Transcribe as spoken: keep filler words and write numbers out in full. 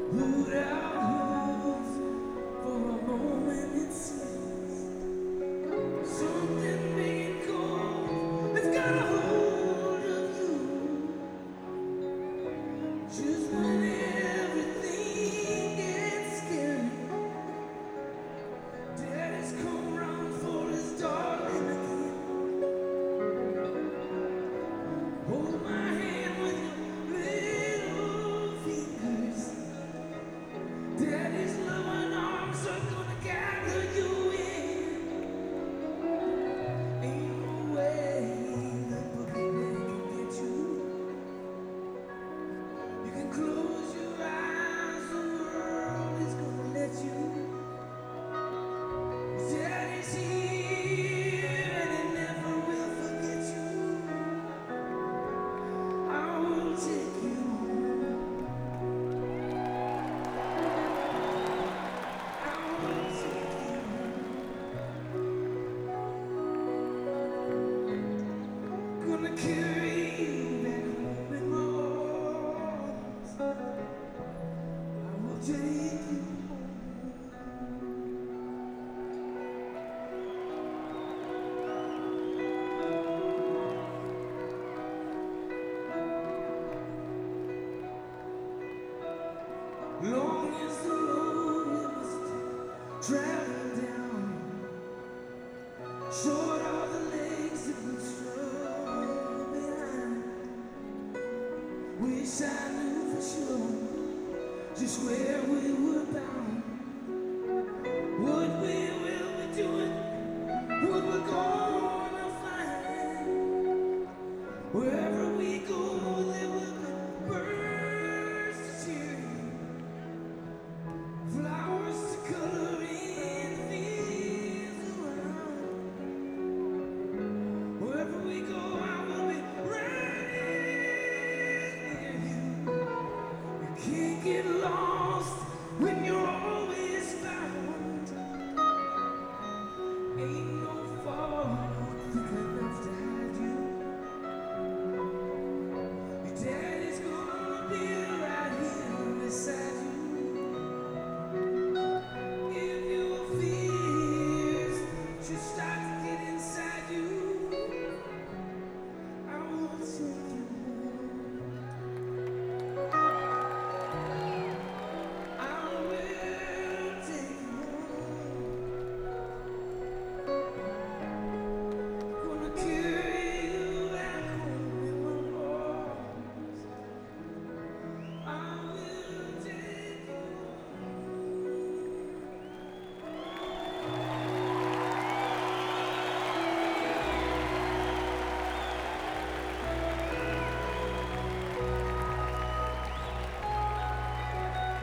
Put out hoods for a moment it seems something big and cold has got a hold of you. Just when everything gets scary, Daddy's come round for his darling again. Hold my hand with your little fingers. Daddy's loving arms are gonna gather you in. Ain't no way the boogeyman can get you. You can close your eyes, the world is gonna let you. Daddy's here and he never will forget you. I will take you home. I will take you home. Gonna carry you back home in my arms. I will take you home. Long as the road we must travel down, short are the legs that we struggle behind. Wish I knew for sure just where we were bound, what we will be doing, what we're gonna find. Wherever we go, there will be birds to cheer you, flowers to color in the fields around. Wherever we go, I will be right near you. You can't get lost.